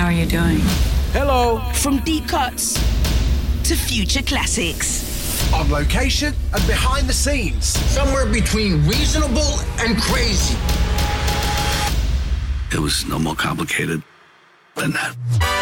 are you doing? Hello. From deep cuts to future classics. On location and behind the scenes. Somewhere between reasonable and crazy. It was no more complicated than that.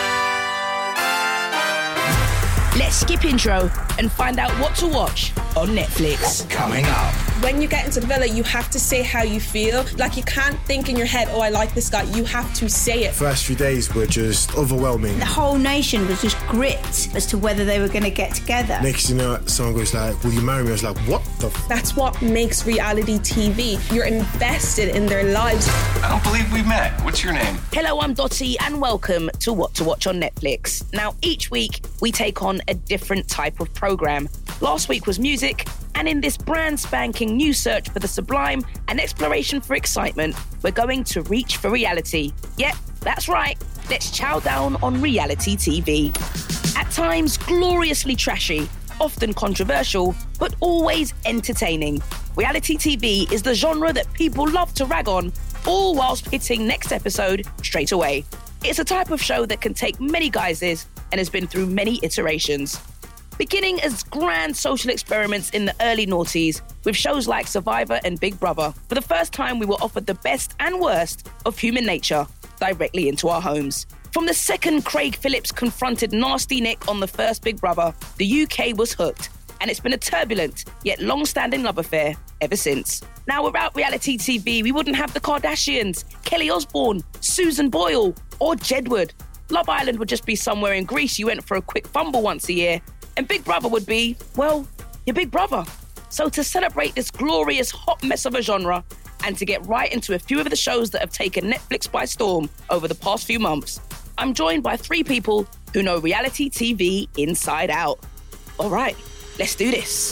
Let's skip intro and find out what to watch on Netflix. Coming up. When you get into the villa, you have to say how you feel. Like, you can't think in your head, oh, I like this guy. You have to say it. First few days were just overwhelming. The whole nation was just gripped as to whether they were going to get together. Next thing you know, someone goes like, will you marry me? I was like, what the That's what makes reality TV. You're invested in their lives. I don't believe we met. What's your name? Hello, I'm Dottie, and welcome to What to Watch on Netflix. Now, each week, we take on a different type of programme. Last week was music, and in this brand spanking new search for the sublime and exploration for excitement, we're going to reach for reality. Yep, that's right. Let's chow down on reality TV. At times, gloriously trashy, often controversial, but always entertaining. Reality TV is the genre that people love to rag on, all whilst hitting next episode straight away. It's a type of show that can take many guises and has been through many iterations. Beginning as grand social experiments in the early noughties with shows like Survivor and Big Brother, for the first time we were offered the best and worst of human nature directly into our homes. From the second Craig Phillips confronted Nasty Nick on the first Big Brother, the UK was hooked, and it's been a turbulent yet long-standing love affair ever since. Now, without reality TV, we wouldn't have the Kardashians, Kelly Osbourne, Susan Boyle, or Jedward. Love Island would just be somewhere in Greece you went for a quick fumble once a year, and Big Brother would be, well, your big brother. So to celebrate this glorious hot mess of a genre and to get right into a few of the shows that have taken Netflix by storm over the past few months, I'm joined by three people who know reality TV inside out. All right, let's do this.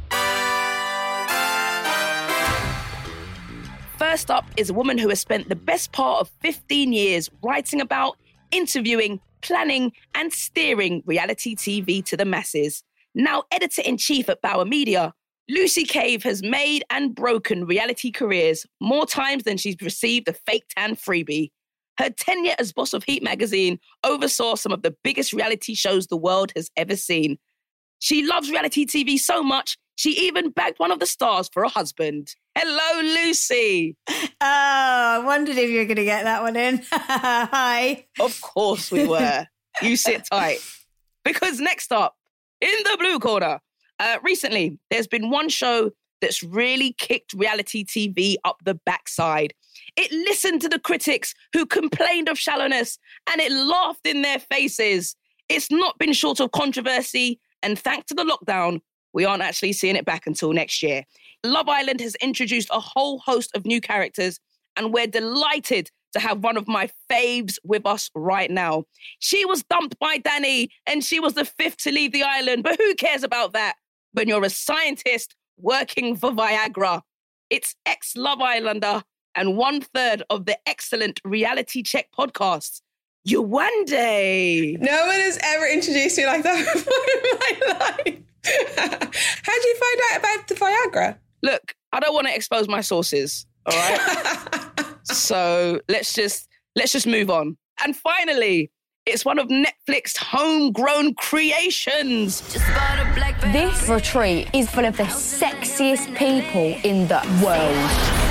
First up is a woman who has spent the best part of 15 years writing about, interviewing, planning and steering reality TV to the masses. Now editor-in-chief at Bauer Media, Lucy Cave has made and broken reality careers more times than she's received a fake tan freebie. Her tenure as boss of Heat magazine oversaw some of the biggest reality shows the world has ever seen. She loves reality TV so much, she even bagged one of the stars for a husband. Hello, Lucy. Oh, I wondered if you were going to get that one in. Hi. Of course we were. You sit tight. Because next up, in the blue corner, recently, there's been one show that's really kicked reality TV up the backside. It listened to the critics who complained of shallowness, and it laughed in their faces. It's not been short of controversy, and thanks to the lockdown, we aren't actually seeing it back until next year. Love Island has introduced a whole host of new characters, and we're delighted to have one of my faves with us right now. She was dumped by Danny, and she was the fifth to leave the island, but who cares about that when you're a scientist working for Viagra? It's ex-Love Islander and 1/3 of the excellent Reality Check podcasts, Yewande. No one has ever introduced me like that before in my life. How did you find out about the Viagra? Look, I don't want to expose my sources, all right? So let's just move on. And finally, it's one of Netflix's homegrown creations. This retreat is full of the sexiest people in the world.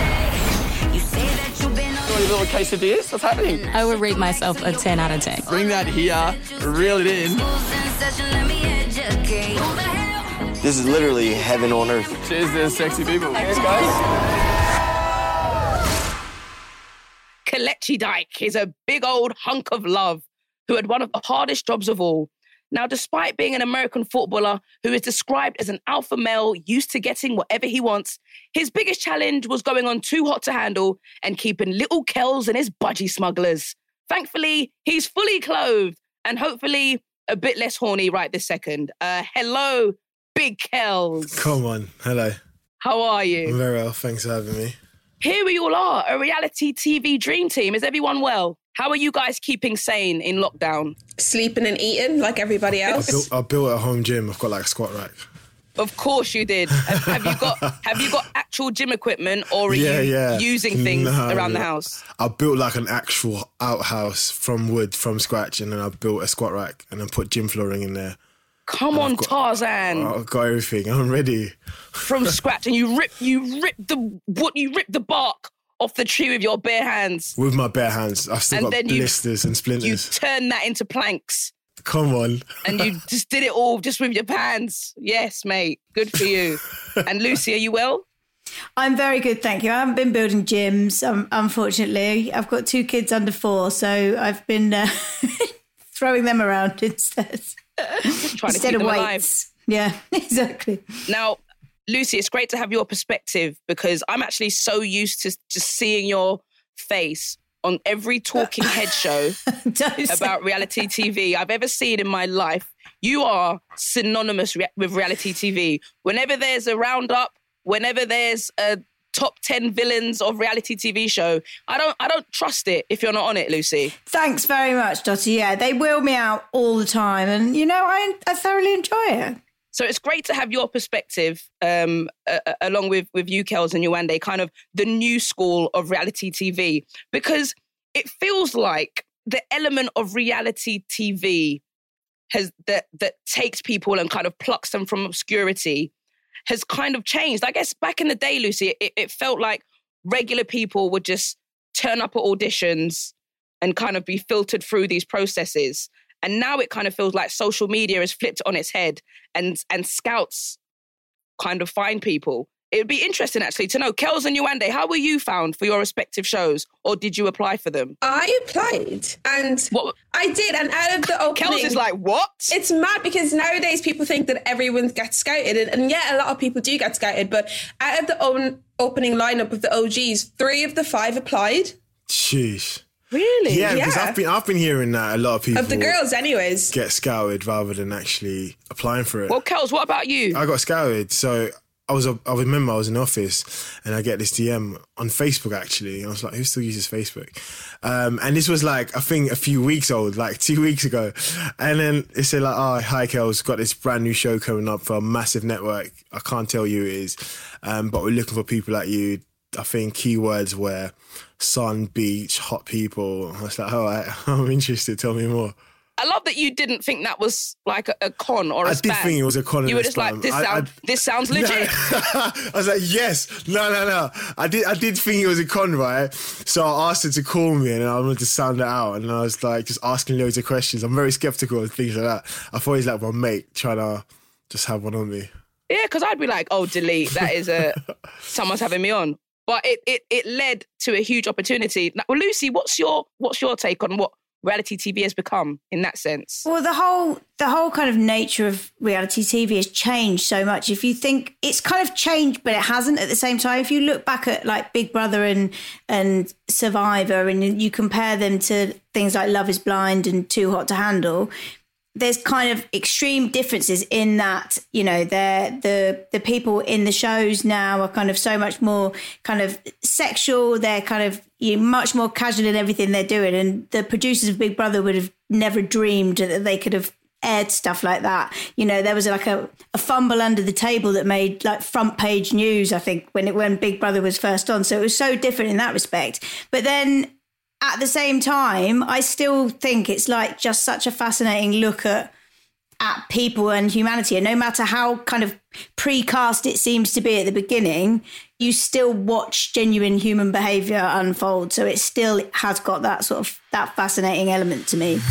Little quesadillas? What's happening? I would rate myself a 10 out of 10. Bring that here, reel it in. This is literally heaven on earth. Cheers to sexy people. Cheers, guys. Kelechi Dyke is a big old hunk of love who had one of the hardest jobs of all. Now, despite being an American footballer who is described as an alpha male used to getting whatever he wants, his biggest challenge was going on Too Hot to Handle and keeping little Kells and his budgie smugglers. Thankfully, he's fully clothed and hopefully a bit less horny right this second. Hello, Big Kells. Come on. Hello. How are you? I'm very well. Thanks for having me. Here we all are, a reality TV dream team. Is everyone well? How are you guys keeping sane in lockdown? Sleeping and eating like everybody else. I built a home gym. I've got like a squat rack. Of course you did. Have you got actual gym equipment, or are you using things around the house? I built like an actual outhouse from wood from scratch, and then I built a squat rack and then put gym flooring in there. Come on, Tarzan! I've got everything. I'm ready. From scratch, and you rip the bark off the tree with your bare hands. With my bare hands, I've still got blisters and splinters. You turn that into planks. Come on. And you just did it all just with your hands. Yes, mate. Good for you. And Lucy, are you well? I'm very good, thank you. I haven't been building gyms, unfortunately. I've got 2 kids under 4, so I've been throwing them around instead. Trying to keep them alive. Yeah, exactly. Now, Lucy, it's great to have your perspective, because I'm actually so used to just seeing your face on every talking head show about reality TV I've ever seen in my life. You are synonymous with reality TV. Whenever there's a roundup, whenever there's a top 10 villains of reality TV show, I don't trust it if you're not on it, Lucy. Thanks very much, Dottie. Yeah, they wheel me out all the time, and I thoroughly enjoy it. So it's great to have your perspective, along with you, Kels, and Yewande, kind of the new school of reality TV, because it feels like the element of reality TV that takes people and kind of plucks them from obscurity has kind of changed. I guess back in the day, Lucy, it felt like regular people would just turn up at auditions and kind of be filtered through these processes. And now it kind of feels like social media has flipped on its head, and scouts kind of find people. It would be interesting, actually, to know, Kels and Yewande, how were you found for your respective shows, or did you apply for them? I applied, and I did, and out of the opening... Kels is like, what? It's mad, because nowadays people think that everyone gets scouted, and yeah, a lot of people do get scouted, but out of the opening lineup of the OGs, 3 of the 5 applied. Sheesh. Really? Yeah, because I've been hearing that a lot of people... Of the girls, anyways. ...get scouted rather than actually applying for it. Well, Kels, what about you? I got scouted, so... I remember I was in the office and I get this DM on Facebook, actually. I was like, who still uses Facebook? And this was like, I think a few weeks old, like 2 weeks ago. And then it said like, oh, hi, Kels, got this brand new show coming up for a massive network. I can't tell you who it is. But we're looking for people like you. I think keywords were sun, beach, hot people. I was like, all right, I'm interested. Tell me more. I love that you didn't think that was like a con or a spam. I did think it was a con. You were just like, this sounds legit. I was like, yes. No. I did think it was a con, right? So I asked her to call me and I wanted to sound it out. And I was like, just asking loads of questions. I'm very skeptical of things like that. I thought he's like my mate trying to just have one on me. Yeah, because I'd be like, oh, delete. That is someone's having me on. But it led to a huge opportunity. Now, well, Lucy, what's your take on what reality TV has become in that sense? Well, the whole kind of nature of reality TV has changed so much. If you think it's kind of changed, but it hasn't at the same time. If you look back at like Big Brother and Survivor, and you compare them to things like Love is Blind and Too Hot to Handle, there's kind of extreme differences in that, the people in the shows now are kind of so much more kind of sexual. They're kind of much more casual in everything they're doing. And the producers of Big Brother would have never dreamed that they could have aired stuff like that. There was like a fumble under the table that made like front page news, I think, when Big Brother was first on. So it was so different in that respect. But then at the same time, I still think it's like just such a fascinating look at people and humanity. And no matter how kind of precast it seems to be at the beginning, you still watch genuine human behaviour unfold. So it still has got that sort of that fascinating element to me.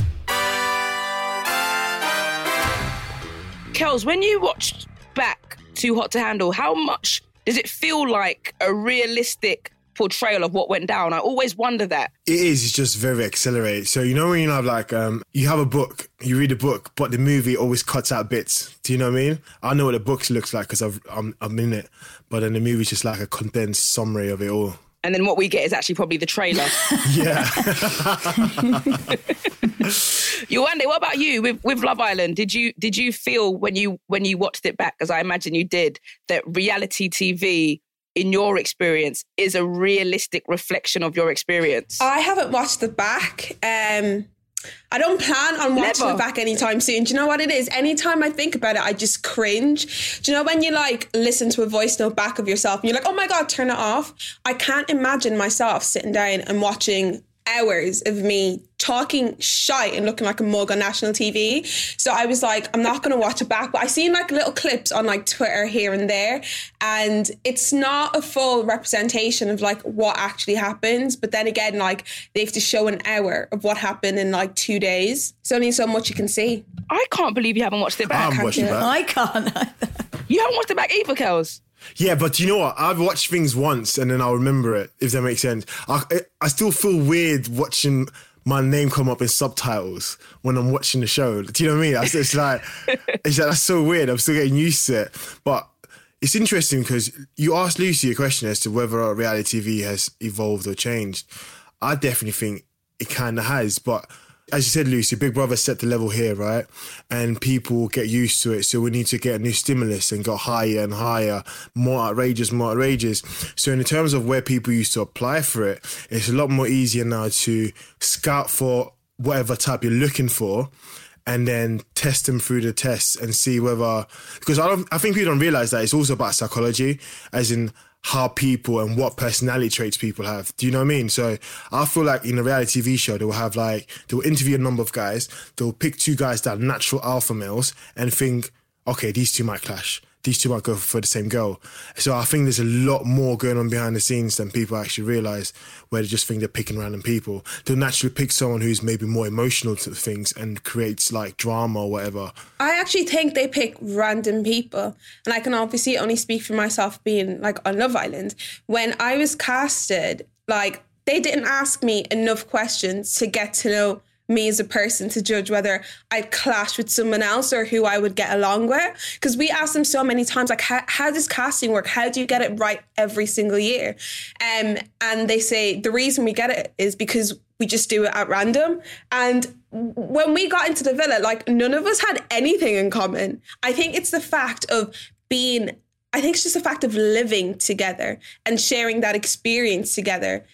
Kels, when you watched back Too Hot to Handle, how much does it feel like a realistic portrayal of what went down? I always wonder that. It is. It's just very accelerated. So when you have like you have a book, you read a book, but the movie always cuts out bits. Do you know what I mean? I know what the book looks like because I'm in it, but then the movie's just like a condensed summary of it all. And then what we get is actually probably the trailer. Yeah. Yewande, what about you with Love Island? Did you feel when you watched it back, as I imagine you did, that reality TV, in your experience, is a realistic reflection of your experience? I haven't watched it back. I I don't plan on watching it back anytime soon. Do you know what it is? Anytime I think about it, I just cringe. Do you know when you like listen to a voice note back of yourself and you're like, oh my God, turn it off? I can't imagine myself sitting down and watching hours of me talking shite and looking like a mug on national TV. So I was like, I'm not going to watch it back. But I seen like little clips on like Twitter here and there, and it's not a full representation of like what actually happens. But then again, like they have to show an hour of what happened in like 2 days. It's only so much you can see. I can't believe you haven't watched it back. I haven't watched it back. I can't either. You haven't watched it back either, Kels? Yeah, but you know what? I've watched things once and then I'll remember it, if that makes sense. I still feel weird watching my name come up in subtitles when I'm watching the show. Do you know what I mean? It's like that's so weird. I'm still getting used to it. But it's interesting because you asked Lucy a question as to whether reality TV has evolved or changed. I definitely think it kind of has, but as you said, Lucy, Big Brother set the level here, right? And people get used to it. So we need to get a new stimulus and go higher and higher, more outrageous, more outrageous. So in terms of where people used to apply for it, it's a lot more easier now to scout for whatever type you're looking for and then test them through the tests and see whether... Because I think people don't realise that it's also about psychology, as in how people and what personality traits people have. Do you know what I mean? So I feel like in a reality TV show, they'll interview a number of guys, they'll pick 2 guys that are natural alpha males and think, okay, these 2 might clash. These 2 might go for the same girl. So I think there's a lot more going on behind the scenes than people actually realise, where they just think they're picking random people. They'll naturally pick someone who's maybe more emotional to things and creates like drama or whatever. I actually think they pick random people. And I can obviously only speak for myself being like on Love Island. When I was casted, like they didn't ask me enough questions to get to know me as a person to judge whether I'd clash with someone else or who I would get along with. Because we asked them so many times, like, how does casting work? How do you get it right every single year? And they say the reason we get it is because we just do it at random. And when we got into the villa, like none of us had anything in common. I think it's the fact of it's just the fact of living together and sharing that experience together.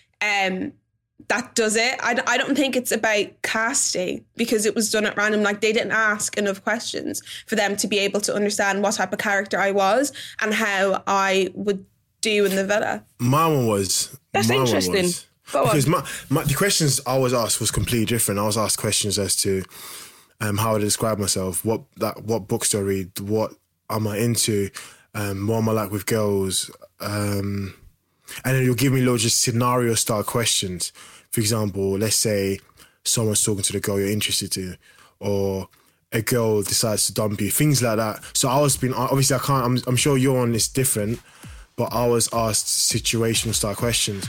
That does it. I don't think it's about casting because it was done at random. Like they didn't ask enough questions for them to be able to understand what type of character I was and how I would do in the villa. My one was... That's interesting. Because the questions I was asked was completely different. I was asked questions as to how I describe myself, what books do I read, what am I into, what am I like with girls, and then you'll give me loads of scenario-style questions. For example, let's say someone's talking to the girl you're interested to, or a girl decides to dump you, things like that. So obviously I can't, I'm sure your one is different, but I was asked situational-style questions.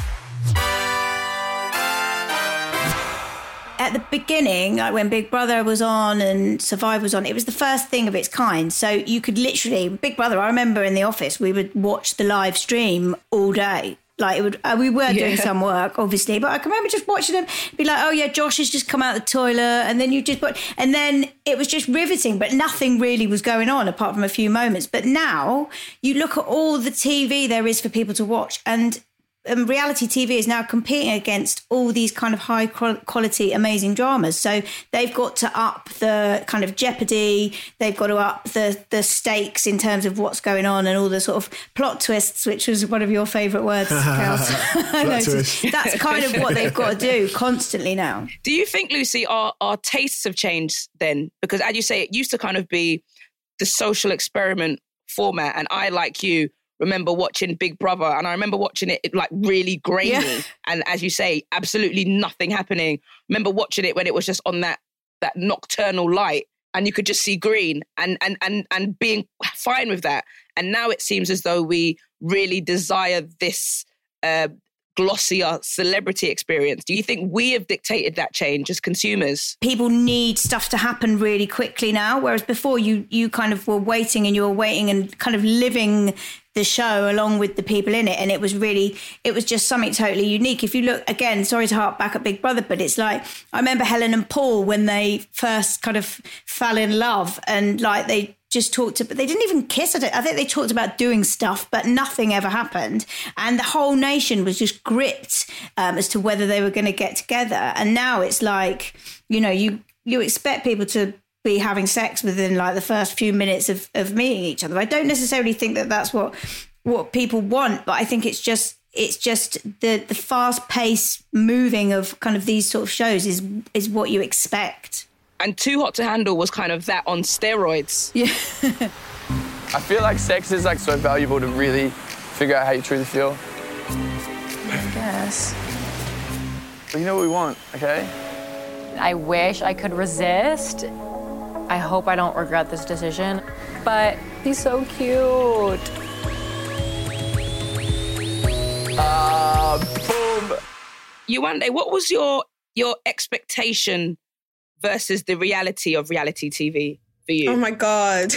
At the beginning, like when Big Brother was on and Survivor was on, it was the first thing of its kind. So you could literally, Big Brother, I remember in the office, we would watch the live stream all day. Like we were doing some work, obviously, but I can remember just watching them be like, oh yeah, Josh has just come out of the toilet. And then and then it was just riveting, but nothing really was going on apart from a few moments. But now you look at all the TV there is for people to watch, and reality TV is now competing against all these kind of high quality, amazing dramas. So they've got to up the kind of jeopardy. They've got to up the stakes in terms of what's going on and all the sort of plot twists, which was one of your favourite words, Kels. That's kind of what they've got to do constantly now. Do you think, Lucy, our tastes have changed then? Because as you say, it used to kind of be the social experiment format. And I, like you, remember watching Big Brother, and I remember watching it like really grainy, and as you say, absolutely nothing happening. Remember watching it when it was just on that nocturnal light, and you could just see green, and being fine with that. And now it seems as though we really desire this glossier celebrity experience. Do you think we have dictated that change as consumers? People need stuff to happen really quickly now, whereas before you kind of were waiting and kind of living the show along with the people in it, and it was just something totally unique. If you look again, sorry to harp back at Big Brother, but it's like I remember Helen and Paul when they first kind of fell in love, and like just talked but they didn't even kiss. I think they talked about doing stuff, but nothing ever happened. And the whole nation was just gripped as to whether they were going to get together. And now it's like, you know, you expect people to be having sex within like the first few minutes of meeting each other. I don't necessarily think that that's what people want, but I think it's just the fast pace moving of kind of these sort of shows is what you expect. And Too Hot to Handle was kind of that on steroids. Yeah. I feel like sex is like so valuable to really figure out how you truly feel. I guess. But you know what we want, okay? I wish I could resist. I hope I don't regret this decision. But he's so cute. Boom. Yewande, what was your expectation versus the reality of reality TV for you? Oh my God.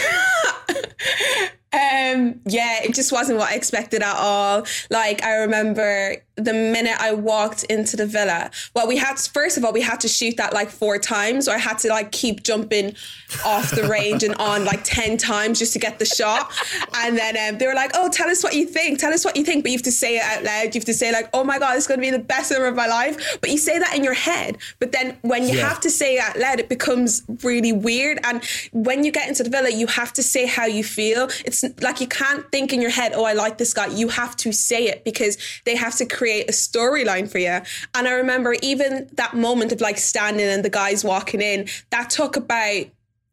Yeah, it just wasn't what I expected at all. Like, I remember the minute I walked into the villa, well, first of all, we had to shoot that like 4 times, or I had to like keep jumping off the range and on like 10 times just to get the shot. And then they were like, oh, tell us what you think. But you have to say it out loud. You have to say like, oh my God, it's going to be the best summer of my life. But you say that in your head. But then when you have to say it out loud, it becomes really weird. And when you get into the villa, you have to say how you feel. It's like you can't think in your head, oh, I like this guy. You have to say it because they have to create a storyline for you. And I remember even that moment of like standing and the guys walking in, that took about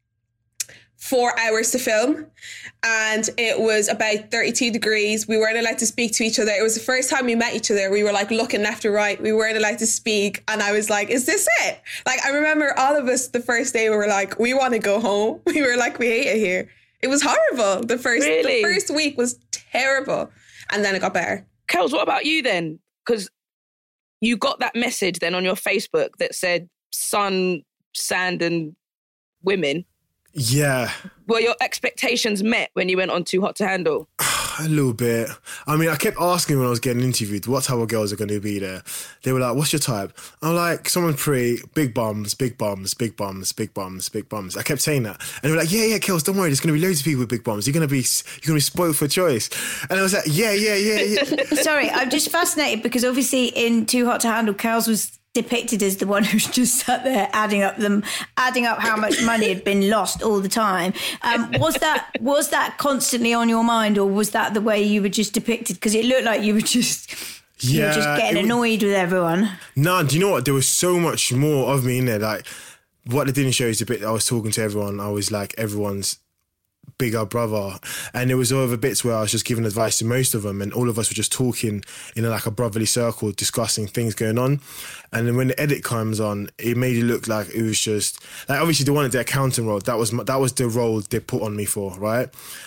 4 hours to film, and it was about 32 degrees. We weren't allowed to speak to each other. It was the first time we met each other. We were like looking left or right. We weren't allowed to speak. And I was like, is this it? Like, I remember all of us the first day we were like, we want to go home. We were like, we hate it here. It was horrible. The first week was terrible. And then it got better. Kels, what about you then? Because you got that message then on your Facebook that said sun, sand and women. Yeah. Were your expectations met when you went on Too Hot to Handle? A little bit. I mean, I kept asking when I was getting interviewed, what type of girls are going to be there? They were like, what's your type? I'm like, someone pretty, big bums, big bums, big bums, big bums, big bums. I kept saying that. And they were like, yeah, Kels, don't worry. There's going to be loads of people with big bums. You're going to be spoiled for choice. And I was like, yeah. Sorry, I'm just fascinated because obviously in Too Hot to Handle, Kels was depicted as the one who's just sat there adding up how much money had been lost all the time. Was that constantly on your mind, or was that the way you were just depicted? Because it looked like you were just getting annoyed with everyone. No, do you know what? There was so much more of me in there. Like, what they didn't show is the bit that I was talking to everyone. I was like everyone's bigger brother, and there was other bits where I was just giving advice to most of them, and all of us were just talking in like a brotherly circle, discussing things going on. And then when the edit comes on, it made it look like it was just like, obviously the one at the accounting role, that was the role they put on me for, right?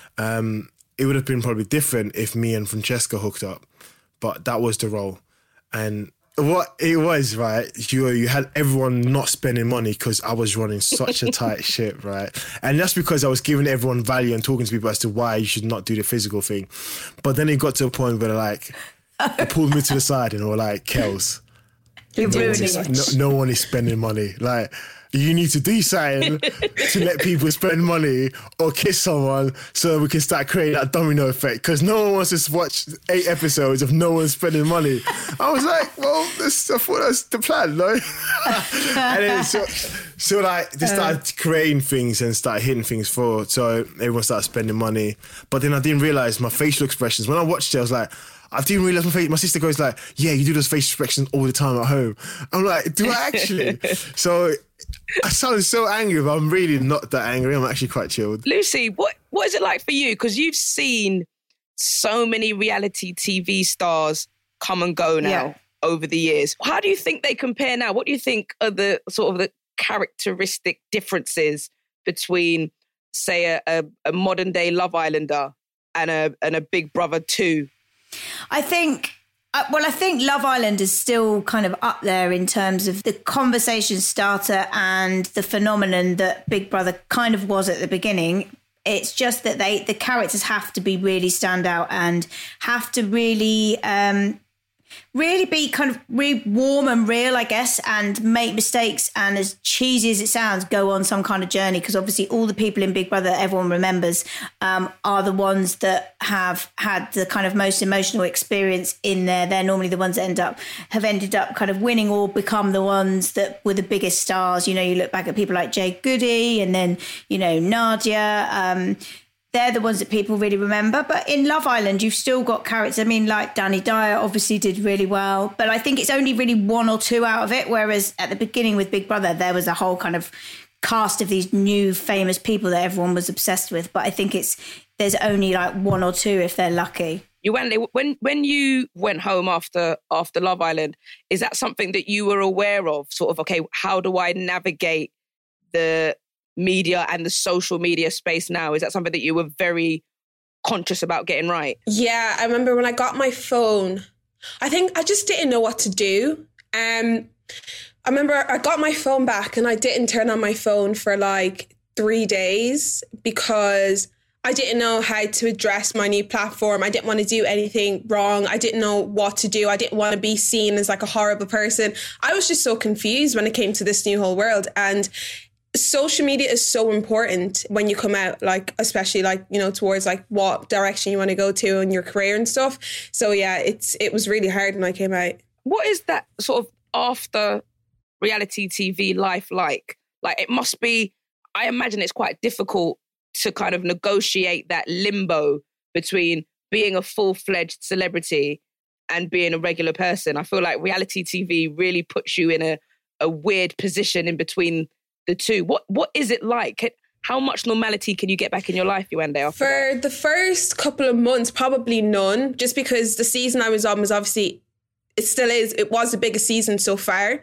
It would have been probably different if me and Francesca hooked up, but that was the role. And what it was, right, you had everyone not spending money because I was running such a tight ship, right? And that's because I was giving everyone value and talking to people as to why you should not do the physical thing. But then it got to a point where like, they pulled me to the side and were like, Kels, no one is spending money. Like, you need to do something to let people spend money or kiss someone so we can start creating that domino effect, because no one wants to watch 8 episodes of no one spending money. I was like, well, I thought that's the plan, no? And then so like they started creating things and started hitting things forward, so everyone started spending money. But then I didn't realise my facial expressions. When I watched it, I was like, I didn't realise my face. My sister goes like, yeah, you do those facial expressions all the time at home. I'm like, do I actually? So I sounded so angry, but I'm really not that angry. I'm actually quite chilled. Lucy, what is it like for you? Because you've seen so many reality TV stars come and go now over the years. How do you think they compare now? What do you think are the sort of the characteristic differences between, say, a modern day Love Islander and a Big Brother 2? I think Love Island is still kind of up there in terms of the conversation starter and the phenomenon that Big Brother kind of was at the beginning. It's just that the characters have to be really stand out and have to really really be kind of really warm and real, I guess, and make mistakes. And as cheesy as it sounds, go on some kind of journey. Because obviously all the people in Big Brother that everyone remembers are the ones that have had the kind of most emotional experience in there. They're normally the ones that have ended up kind of winning or become the ones that were the biggest stars. You know, you look back at people like Jade Goody and then, you know, Nadia. They're the ones that people really remember. But in Love Island, you've still got characters. I mean, like Danny Dyer obviously did really well. But I think it's only really one or two out of it. Whereas at the beginning with Big Brother, there was a whole kind of cast of these new famous people that everyone was obsessed with. But I think there's only like one or two if they're lucky. When you went home after Love Island, is that something that you were aware of? Sort of, okay, how do I navigate the media and the social media space now? Is that something that you were very conscious about getting right? Yeah, I remember when I got my phone, I think I just didn't know what to do. I remember I got my phone back and I didn't turn on my phone for like 3 days because I didn't know how to address my new platform. I didn't want to do anything wrong. I didn't know what to do. I didn't want to be seen as like a horrible person. I was just so confused when it came to this new whole world. And social media is so important when you come out, like, especially like, you know, towards like what direction you want to go to in your career and stuff. So yeah, it was really hard when I came out. What is that sort of after reality TV life like? Like, it must be, I imagine it's quite difficult to kind of negotiate that limbo between being a full-fledged celebrity and being a regular person. I feel like reality TV really puts you in a weird position in between the two. What is it like? How much normality can you get back in your life, Yewande, after that? For the first couple of months, probably none, just because the season I was on was obviously, it was the biggest season so far.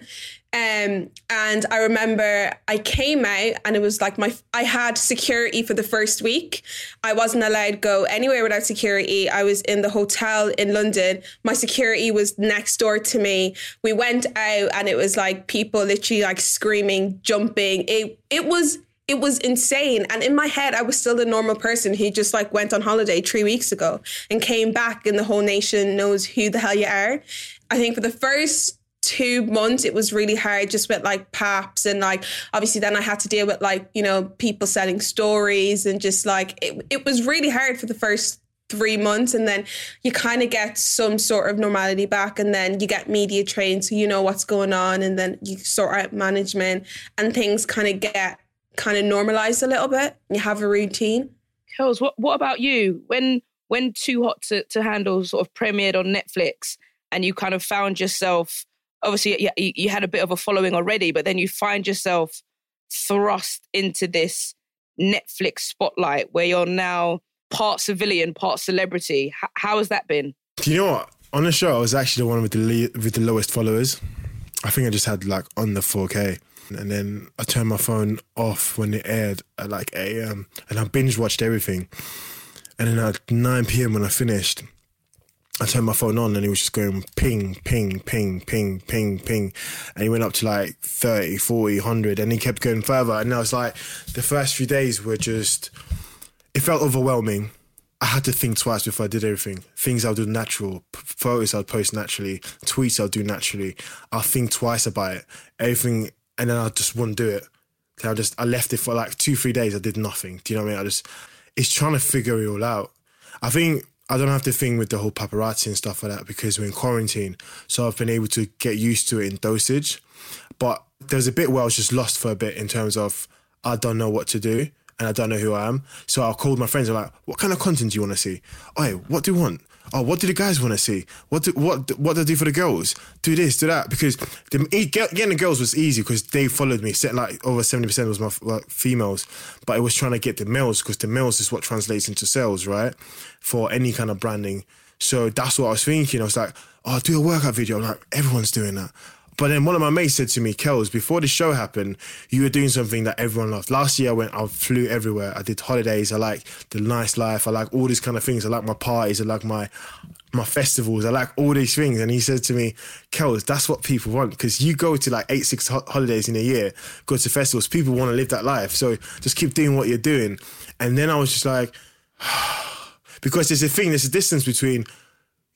And I remember I came out and it was like I had security for the first week. I wasn't allowed to go anywhere without security. I was in the hotel in London. My security was next door to me. We went out and it was like people literally like screaming, jumping. It was insane. And in my head, I was still the normal person who just like went on holiday 3 weeks ago and came back and the whole nation knows who the hell you are. I think for the first 2 months, it was really hard just with like PAPs and like, obviously then I had to deal with like, you know, people selling stories and just like, it was really hard for the first 3 months. And then you kind of get some sort of normality back and then you get media trained so you know what's going on and then you sort out management and things kind of get normalized a little bit. You have a routine. Kels, what about you? When Too Hot to Handle sort of premiered on Netflix and you kind of found yourself, obviously you had a bit of a following already, but then you find yourself thrust into this Netflix spotlight where you're now part civilian, part celebrity. How has that been? Do you know what? On the show, I was actually the one with the lowest followers. I think I just had like under 4K. And then I turned my phone off when it aired at like 8 a.m. and I binge watched everything. And then at 9 p.m. when I finished, I turned my phone on and it was just going ping, ping, ping, ping, ping, ping. And he went up to like 30, 40, 100 and he kept going further. And I was like, the first few days were just, it felt overwhelming. I had to think twice before I did everything. Things I'll do natural, photos I'll post naturally, tweets I'll do naturally. I'll think twice about it, everything, and then I just wouldn't do it. I left it for like 2-3 days. I did nothing. Do you know what I mean? It's trying to figure it all out. I think I don't have to think with the whole paparazzi and stuff like that because we're in quarantine. So I've been able to get used to it in dosage. But there's a bit where I was just lost for a bit in terms of I don't know what to do and I don't know who I am. So I called my friends. I'm like, what kind of content do you want to see? Oh, what do you want? Oh, what do the guys want to see? What do I do for the girls? Do this, do that. Because getting the girls was easy because they followed me. Like over 70% was my females. But it was trying to get the males because the males is what translates into sales, right? For any kind of branding. So that's what I was thinking. I was like, oh, do a workout video. I'm like, everyone's doing that. But then one of my mates said to me, Kels, before the show happened, you were doing something that everyone loved. Last year I flew everywhere. I did holidays. I like the nice life. I like all these kind of things. I like my parties. I like my festivals. I like all these things. And he said to me, Kels, that's what people want. Because you go to like 6 holidays in a year, go to festivals. People want to live that life. So just keep doing what you're doing. And then I was just like, because there's a distance between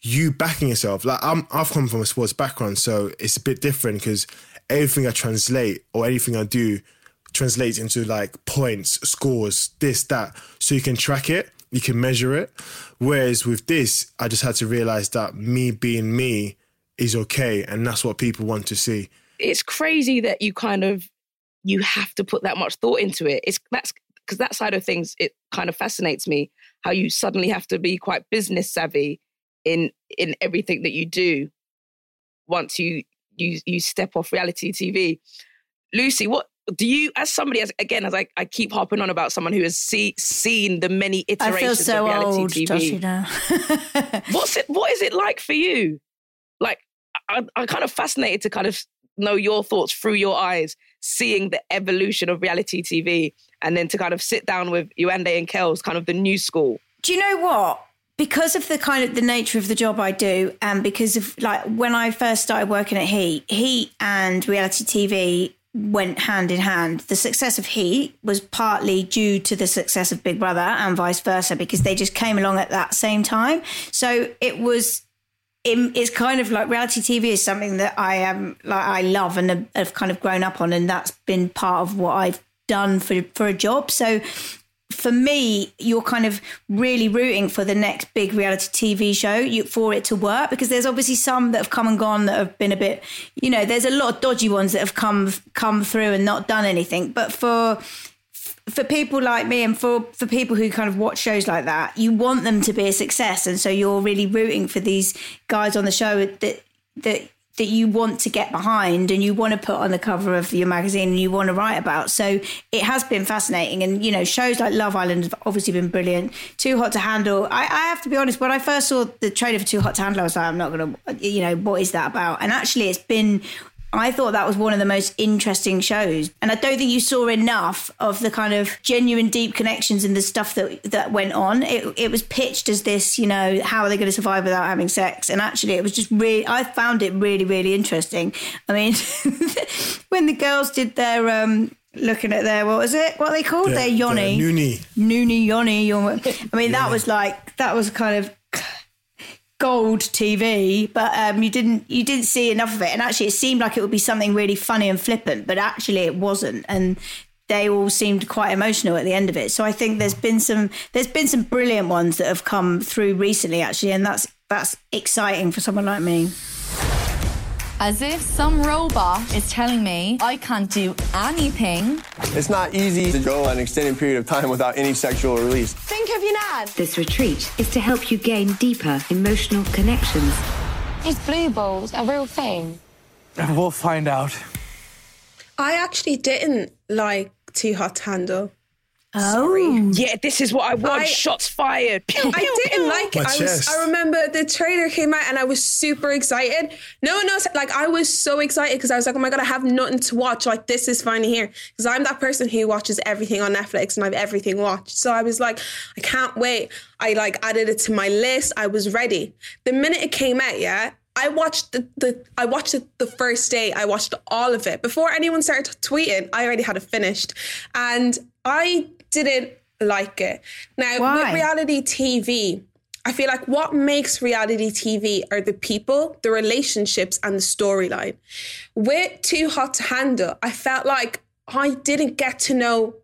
you backing yourself. Like I've come from a sports background, so it's a bit different because everything I translate or anything I do translates into like points, scores, this, that. So you can track it, you can measure it. Whereas with this, I just had to realize that me being me is okay. And that's what people want to see. It's crazy that you have to put that much thought into it. That's because that side of things, it kind of fascinates me, how you suddenly have to be quite business savvy in everything that you do once you step off reality TV. Lucy, what do you, as somebody, as I keep harping on about someone who has seen the many iterations of reality TV. Josh, you know. What is it like for you? Like, I'm kind of fascinated to kind of know your thoughts through your eyes, seeing the evolution of reality TV, and then to kind of sit down with Yewande and Kels, kind of the new school. Do you know what? Because of the kind of the nature of the job I do, and because of like when I first started working at Heat and reality TV went hand in hand. The success of Heat was partly due to the success of Big Brother and vice versa, because they just came along at that same time. So it's kind of like reality TV is something that I love and have kind of grown up on, and that's been part of what I've done for a job. So for me, you're kind of really rooting for the next big reality TV show for it to work, because there's obviously some that have come and gone that have been a bit, there's a lot of dodgy ones that have come through and not done anything. But for people like me and for people who kind of watch shows like that, you want them to be a success. And so you're really rooting for these guys on the show that you want to get behind and you want to put on the cover of your magazine and you want to write about. So it has been fascinating. And, shows like Love Island have obviously been brilliant. Too Hot to Handle. I have to be honest, when I first saw the trailer for Too Hot to Handle, I was like, I'm not going to, what is that about? And actually I thought that was one of the most interesting shows. And I don't think you saw enough of the kind of genuine deep connections and the stuff that went on. It was pitched as this, how are they going to survive without having sex? And actually it was just I found it really, really interesting. I mean, when the girls did their, looking at their, what are they called? Their yoni. Noonie yoni. I mean, that was kind of gold TV, but you didn't see enough of it. And actually it seemed like it would be something really funny and flippant, but actually it wasn't. And they all seemed quite emotional at the end of it. So I think there's been some brilliant ones that have come through recently, actually, and that's exciting for someone like me. As if some robot is telling me I can't do anything. It's not easy to go an extended period of time without any sexual release. Think of your nan. This retreat is to help you gain deeper emotional connections. Is blue balls a real thing? We'll find out. I actually didn't like Too Hot to Handle. Oh. Sorry. Yeah, this is what I want. Shots fired. Pew, pew, I didn't like it. I remember the trailer came out and I was super excited. No one knows, I was so excited because I was like, oh my God, I have nothing to watch. Like, this is finally here. Because I'm that person who watches everything on Netflix and I've everything watched. So I was like, I can't wait. I added it to my list. I was ready. The minute it came out, I watched it the first day. I watched all of it. Before anyone started tweeting, I already had it finished. And I didn't like it. Now, with reality TV, I feel like what makes reality TV are the people, the relationships, and the storyline. With Too Hot to Handle, I felt like I didn't get to know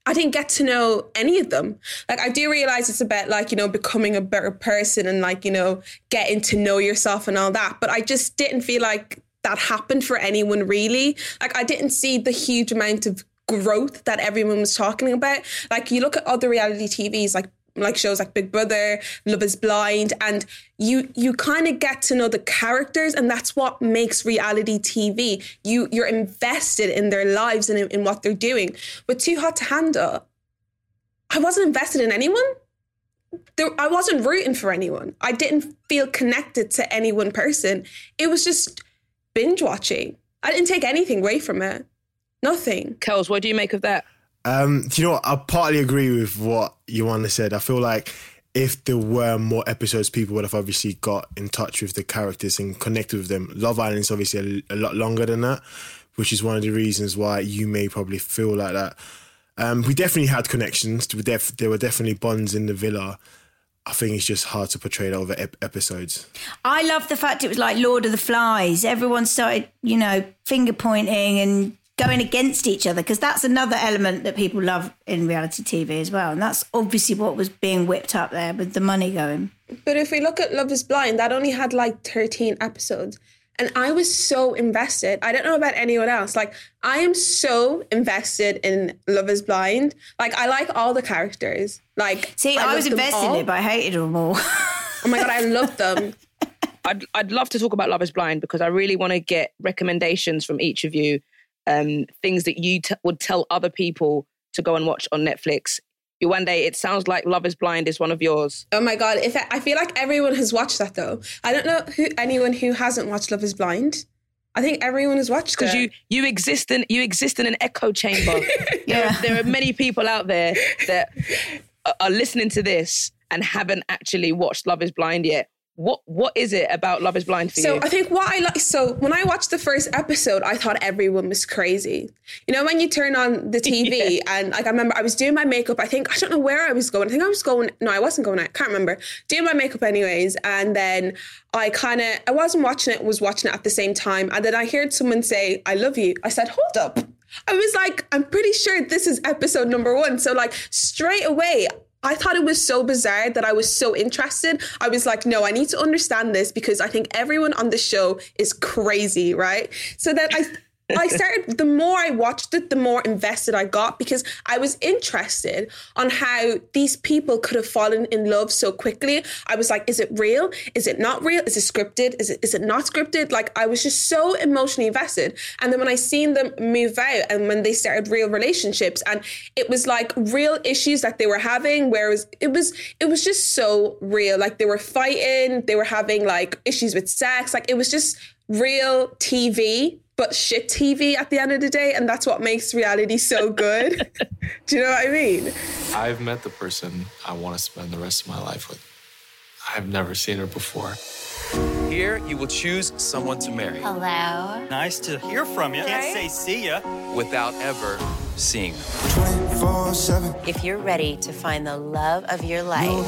any of them. I do realize it's about becoming a better person and getting to know yourself and all that. But I just didn't feel like that happened for anyone really. I didn't see the huge amount of growth that everyone was talking about. You look at other reality TVs, like shows like Big Brother, Love is Blind, and you kind of get to know the characters, and that's what makes reality TV. You're invested in their lives and in what they're doing. But Too Hot to Handle, I wasn't invested in anyone. I wasn't rooting for anyone. I didn't feel connected to any one person. It was just binge watching. I didn't take anything away from it. Nothing. Kels, what do you make of that? Do you know what? I partly agree with what Yewande said. I feel like if there were more episodes, people would have obviously got in touch with the characters and connected with them. Love Island is obviously a lot longer than that, which is one of the reasons why you may probably feel like that. We definitely had connections. There were definitely bonds in the villa. I think it's just hard to portray that over episodes. I love the fact it was like Lord of the Flies. Everyone started, finger pointing and going against each other, because that's another element that people love in reality TV as well. And that's obviously what was being whipped up there with the money going. But if we look at Love is Blind, that only had like 13 episodes. And I was so invested. I don't know about anyone else. Like, I am so invested in Love is Blind. Like, I like all the characters. Like, see, I was invested in it, but I hated them all. Oh my God, I loved them. I'd love to talk about Love is Blind, because I really want to get recommendations from each of you, things that you would tell other people to go and watch on Netflix. Yewande, it sounds like Love is Blind is one of yours. Oh my God. I feel like everyone has watched that though. I don't know anyone who hasn't watched Love is Blind. I think everyone has watched it. Because you exist in an echo chamber. Yeah. There are many people out there that are listening to this and haven't actually watched Love is Blind yet. What is it about Love is Blind for you? So I think when I watched the first episode, I thought everyone was crazy. You know, when you turn on the TV and like, I remember I was doing my makeup. I don't know where I was going. I wasn't going out. I can't remember. Doing my makeup anyways. And then I wasn't watching it, was watching it at the same time. And then I heard someone say, I love you. I said, hold up. I was like, I'm pretty sure this is episode number 1. So like straight away, I thought it was so bizarre that I was so interested. I was like, no, I need to understand this, because I think everyone on the show is crazy, right? So then I started, the more I watched it, the more invested I got, because I was interested on how these people could have fallen in love so quickly. I was like, is it real? Is it not real? Is it scripted? Is it not scripted? Like, I was just so emotionally invested. And then when I seen them move out and when they started real relationships, and it was like real issues that they were having, whereas it was just so real. Like, they were fighting, they were having like issues with sex. Like, it was just real TV, but shit TV at the end of the day. And that's what makes reality so good. Do you know what I mean? I've met the person I want to spend the rest of my life with. I've never seen her before. Here, you will choose someone to marry. Hello. Nice to hear from you. Can't say see ya. Without ever seeing them. 24/7. If you're ready to find the love of your life,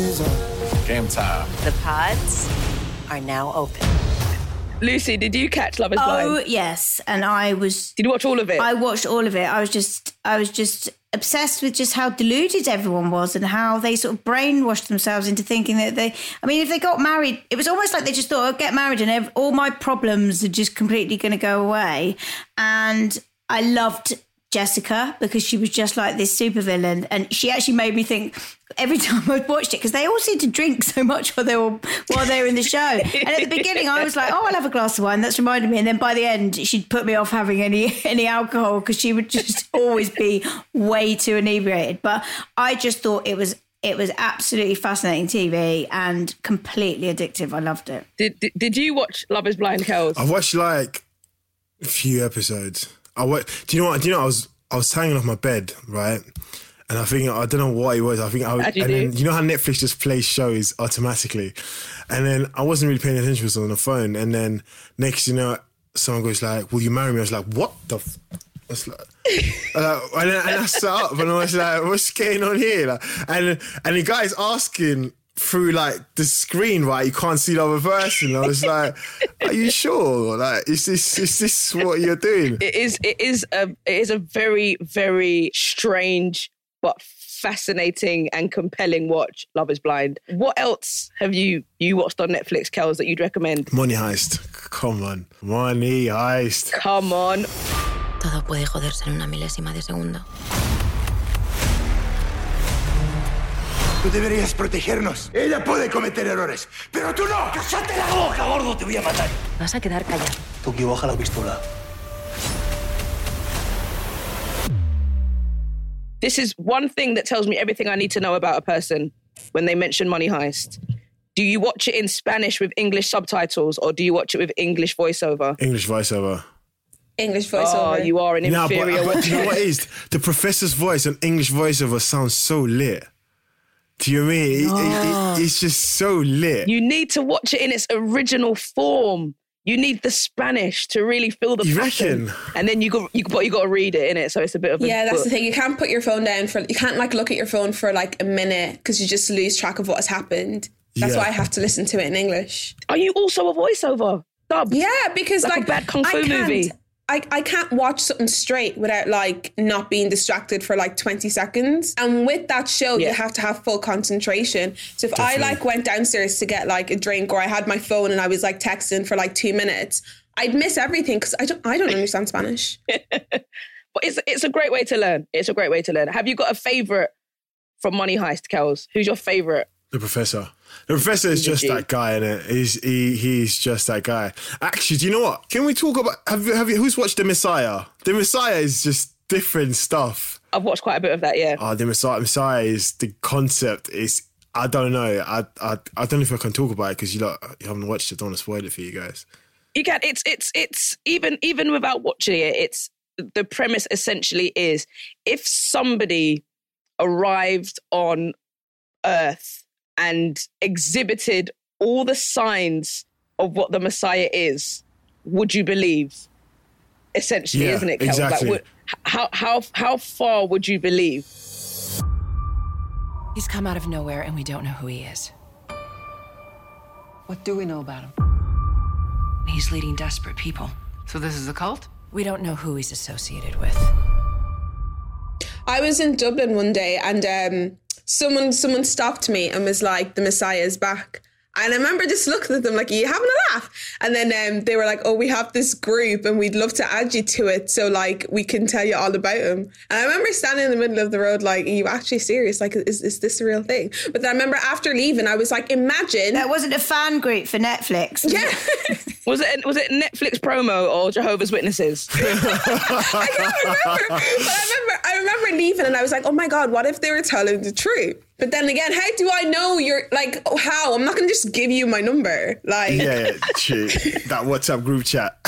Game time. the pods are now open. Lucy, did you catch Love is Blind? Oh, yes. And Did you watch all of it? I watched all of it. I was just obsessed with just how deluded everyone was and how they sort of brainwashed themselves into thinking that if they got married, it was almost like they just thought, I'll get married and all my problems are just completely going to go away. And I loved Jessica because she was just like this supervillain, and she actually made me think every time I watched it, because they all seemed to drink so much while they were in the show. And at the beginning I was like, oh, I'll have a glass of wine, that's reminded me. And then by the end she'd put me off having any alcohol, because she would just always be way too inebriated. But I just thought it was absolutely fascinating TV and completely addictive. I loved it. Did you watch Love is Blind, Kels? I watched like a few episodes. Do you know what? I was hanging off my bed, right? And I don't know what it was. Then, you know how Netflix just plays shows automatically? And then I wasn't really paying attention, it was on the phone. And then next, someone goes like, will you marry me? I was like, what the I was like, and I sat up and I was like, what's going on here? Like, and the guy's asking through like the screen, right? You can't see the other person. I was like, are you sure? Like, is this what you're doing? It is a very, very strange but fascinating and compelling watch, Love is Blind. What else have you watched on Netflix, Kels, that you'd recommend? Money Heist. Come on. Money Heist. Come on. Todo puede joderse en una milésima de segundo. Tú deberías protegernos. Ella puede cometer errores, pero tú no. ¡Cállate la boca, gordo! Te voy a matar. Vas a quedar callado. Toki, baja la pistola. This is one thing that tells me everything I need to know about a person when they mention Money Heist. Do you watch it in Spanish with English subtitles, or do you watch it with English voiceover? English voiceover. English voiceover. Oh, you are an inferior. But do you know what it is? The professor's voice on English voiceover sounds so lit. Do you know what I mean? It's just so lit. You need to watch it in its original form. You need the Spanish to really feel the passion. And then you got to read it, innit? So it's a bit of a that's the thing. You can't put your phone down you can't like look at your phone for like a minute because you just lose track of what has happened. That's why I have to listen to it in English. Are you also a voiceover dub? Yeah, because like a bad kung fu movie. I can't watch something straight without like not being distracted for like 20 seconds. And with that show, you have to have full concentration. So if I like went downstairs to get like a drink or I had my phone and I was like texting for like 2 minutes, I'd miss everything because I don't understand Spanish. But it's a great way to learn. It's a great way to learn. Have you got a favourite from Money Heist, Kels? Who's your favourite? The Professor. The Professor is just that guy, innit? He's just that guy. Actually, do you know what? Can we talk about... Have you who's watched The Messiah? The Messiah is just different stuff. I've watched quite a bit of that, yeah. The Messiah is... The concept is... I don't know. I don't know if I can talk about it because you haven't watched it. I don't want to spoil it for you guys. You can. It's even without watching it, it's... The premise essentially is if somebody arrived on Earth and exhibited all the signs of what the Messiah is, would you believe? Essentially, isn't it, Kel? Exactly. Like, how far would you believe? He's come out of nowhere and we don't know who he is. What do we know about him? He's leading desperate people. So this is a cult? We don't know who he's associated with. I was in Dublin one day and someone stopped me and was like, the Messiah is back. And I remember just looking at them like, are you having a laugh? And then they were like, oh, we have this group and we'd love to add you to it so like we can tell you all about him. And I remember standing in the middle of the road like, are you actually serious? Like, is this a real thing? But then I remember after leaving, I was like, imagine. That wasn't a fan group for Netflix. Yeah. Was it Netflix promo or Jehovah's Witnesses? I can't remember. But I remember leaving and I was like, oh my God, what if they were telling the truth? But then again, how do I know you're like, how? I'm not going to just give you my number. Like, yeah, true. That WhatsApp group chat.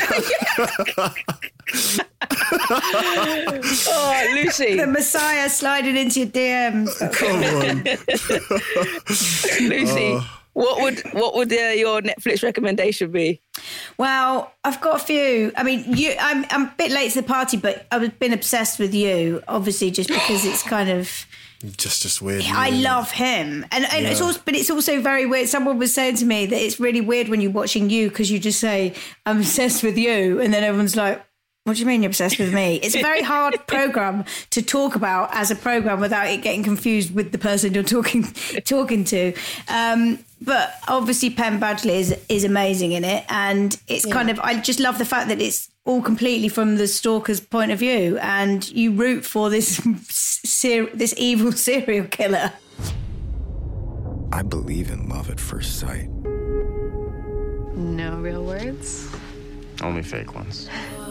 Oh, Lucy. The Messiah sliding into your DMs. Come on. Lucy, what would your Netflix recommendation be? Well, I've got a few. I mean, I'm a bit late to the party, but I've been obsessed with You, obviously, just because it's kind of... Just weird. I love him. And it's also, but it's also very weird. Someone was saying to me that it's really weird when you're watching You because you just say, I'm obsessed with you. And then everyone's like, what do you mean you're obsessed with me? It's a very hard program to talk about as a program without it getting confused with the person you're talking to. But obviously Penn Badgley is amazing in it. And it's kind of, I just love the fact that it's all completely from the stalker's point of view. And you root for this evil serial killer. I believe in love at first sight. No real words? Only fake ones.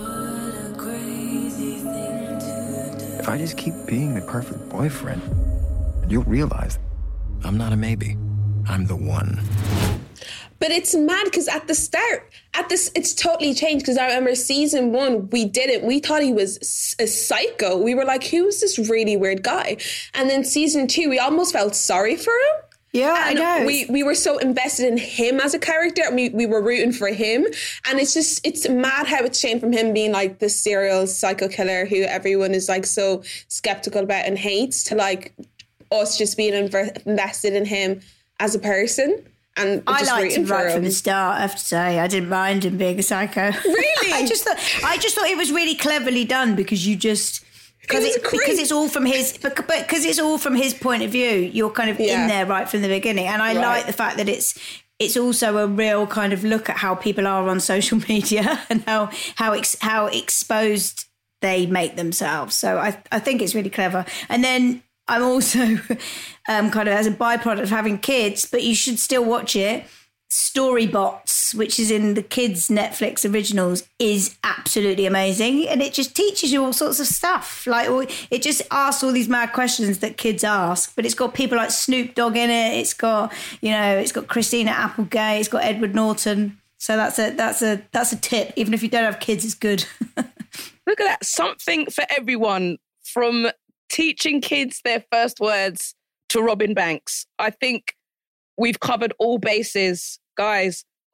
If I just keep being the perfect boyfriend, you'll realize I'm not a maybe. I'm the one. But it's mad because at the start, it's totally changed because I remember season 1, we thought he was a psycho. We were like, who is this really weird guy? And then season 2, we almost felt sorry for him. Yeah, and I know. We were so invested in him as a character and we were rooting for him. And it's mad how it's changed from him being like the serial psycho killer who everyone is like so skeptical about and hates to like us just being invested in him as a person. And I liked him right from the start, I have to say. I didn't mind him being a psycho. Really? I just thought it was really cleverly done because you just... Because it's all from his point of view, you're kind of in there right from the beginning. And I like the fact that it's also a real kind of look at how people are on social media and how exposed they make themselves. So I think it's really clever. And then I'm also kind of as a byproduct of having kids, but you should still watch it. Storybots, which is in the kids' Netflix originals, is absolutely amazing. And it just teaches you all sorts of stuff. Like it just asks all these mad questions that kids ask, but it's got people like Snoop Dogg in it. It's got Christina Applegate. It's got Edward Norton. So that's a tip. Even if you don't have kids, it's good. Look at that. Something for everyone, from teaching kids their first words to Robin Banks. I think we've covered all bases. Guys,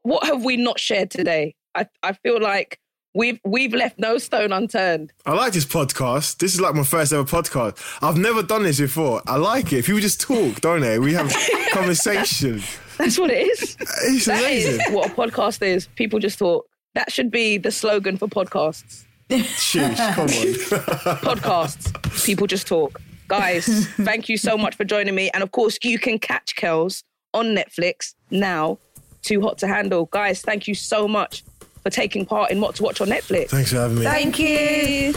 What have we not shared today? I feel like we've left no stone unturned. I like this podcast. This is like my first ever podcast. I've never done this before. I like it. People just talk, don't they? We have conversation. That's what it is. It's That amazing. is what a podcast is. People just talk. That should be the slogan for podcasts. Sheesh, come on. Podcasts. People just talk. Guys, thank you so much for joining me. And of course, you can catch Kels on Netflix now. Too Hot to Handle. Guys, thank you so much for taking part in What to Watch on Netflix. Thanks for having me. Thank you.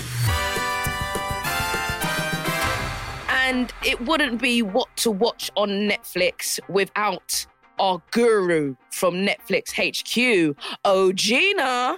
And it wouldn't be What to Watch on Netflix without our guru from Netflix HQ, Gina.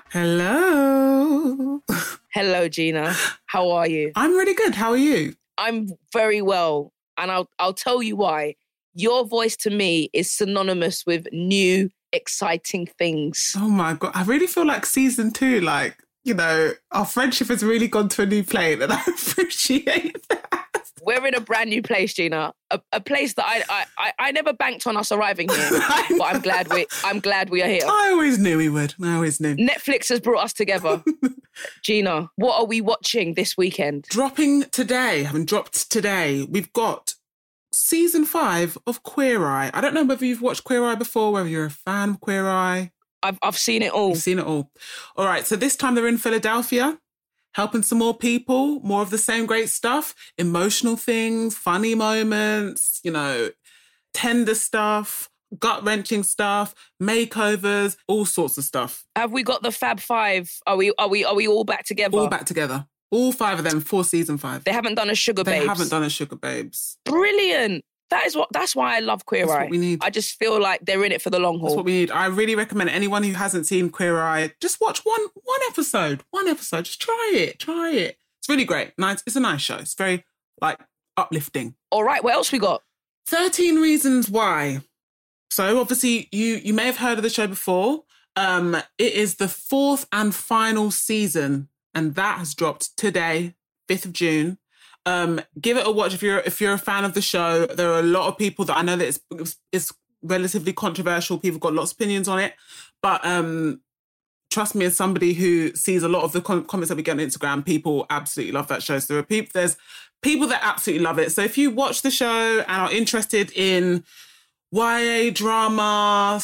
Hello. Hello, Gina. How are you? I'm really good. How are you? I'm very well. And I'll tell you why. Your voice to me is synonymous with new, exciting things. Oh my God. I really feel like season 2, like, you know, our friendship has really gone to a new plane and I appreciate that. We're in a brand new place, Gina. A place that I never banked on us arriving here, but I'm glad we are here. I always knew we would. I always knew. Netflix has brought us together. Gina, what are we watching this weekend? Dropping today, having dropped today, we've got season 5 of Queer Eye. I don't know whether you've watched Queer Eye before, whether you're a fan of Queer Eye. I've seen it all. You've seen it all. All right, so this time they're in Philadelphia, helping some more people, more of the same great stuff, emotional things, funny moments, you know, tender stuff, gut-wrenching stuff, makeovers, all sorts of stuff. Have we got the Fab Five? Are we all back together? All back together. All 5 of them for season 5. They haven't done a Sugar Babes. They haven't done a Sugar Babes. Brilliant. That's why I love Queer Eye. That's what we need. I just feel like they're in it for the long haul. That's what we need. I really recommend anyone who hasn't seen Queer Eye, just watch one episode. One episode. Just try it. It's really great. Nice. It's a nice show. It's very, like, uplifting. All right, what else we got? 13 Reasons Why. So obviously you may have heard of the show before. It is the 4th and final season, and that has dropped today, 5th of June. Give it a watch if you're a fan of the show. There are a lot of people that I know that it's relatively controversial. People got lots of opinions on it, but trust me, as somebody who sees a lot of the comments that we get on Instagram, people absolutely love that show. So there's people that absolutely love it. So if you watch the show and are interested in YA drama,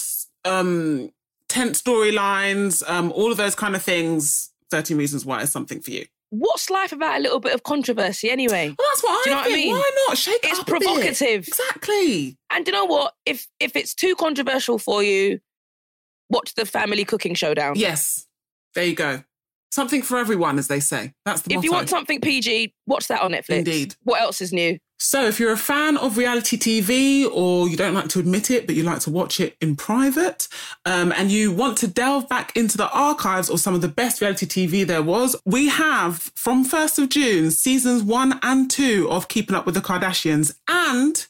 tense storylines, all of those kind of things, 13 Reasons Why is something for you. What's life about a little bit of controversy anyway? Well, that's what Do you know I think. what I mean? Why not? Shake it It's up a bit. provocative. Exactly. And you know what? If it's too controversial for you, watch the Family Cooking Showdown. Yes. There you go. Something for everyone, as they say. That's the motto. If you want something PG, watch that on Netflix. Indeed. What else is new? So if you're a fan of reality TV, or you don't like to admit it, but you like to watch it in private, and you want to delve back into the archives of some of the best reality TV there was, we have, from 1st of June, seasons 1 and 2 of Keeping Up with the Kardashians, and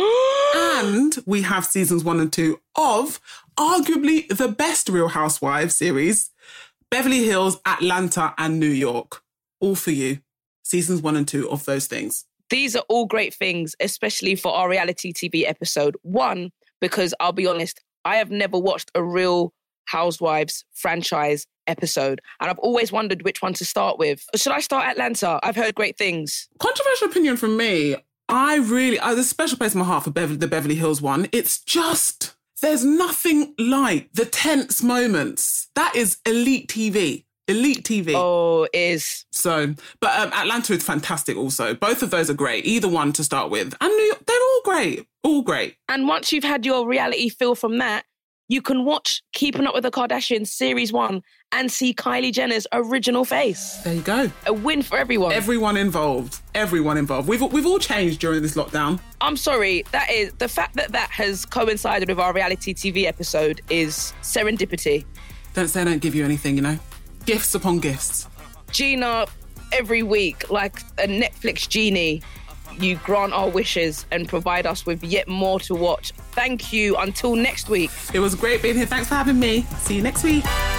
we have seasons 1 and 2 of arguably the best Real Housewives series, Beverly Hills, Atlanta, and New York. All for you. Seasons 1 and 2 of those things. These are all great things, especially for our reality TV episode. 1, because I'll be honest, I have never watched a Real Housewives franchise episode, and I've always wondered which one to start with. Should I start Atlanta? I've heard great things. Controversial opinion from me. There's a special place in my heart for the Beverly Hills one. It's just, there's nothing like the tense moments. That is elite TV. Elite TV. Oh, it is. So, but Atlanta is fantastic also. Both of those are great. Either one to start with. And New York, they're all great. All great. And once you've had your reality feel from that, you can watch Keeping Up with the Kardashians Series 1 and see Kylie Jenner's original face. There you go. A win for everyone. Everyone involved. Everyone involved. We've all changed during this lockdown. I'm sorry. That is the fact that has coincided with our reality TV episode is serendipity. Don't say I don't give you anything, you know. Gifts upon gifts. Gina, every week, like a Netflix genie, you grant our wishes and provide us with yet more to watch. Thank you. Until next week. It was great being here. Thanks for having me. See you next week.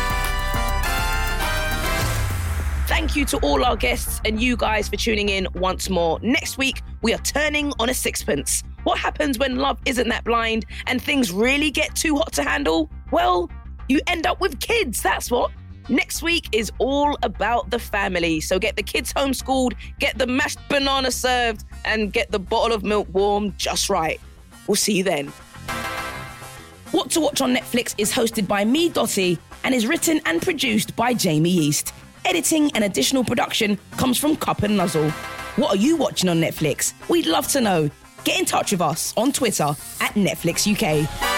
Thank you to all our guests and you guys for tuning in once more. Next week, we are turning on a sixpence. What happens when love isn't that blind and things really get too hot to handle? Well, you end up with kids, that's what. Next week is all about the family. So get the kids homeschooled, get the mashed banana served, and get the bottle of milk warm just right. We'll see you then. What to Watch on Netflix is hosted by me, Dottie, and is written and produced by Jamie East. Editing and additional production comes from Cup and Nuzzle. What are you watching on Netflix? We'd love to know. Get in touch with us on Twitter @NetflixUK.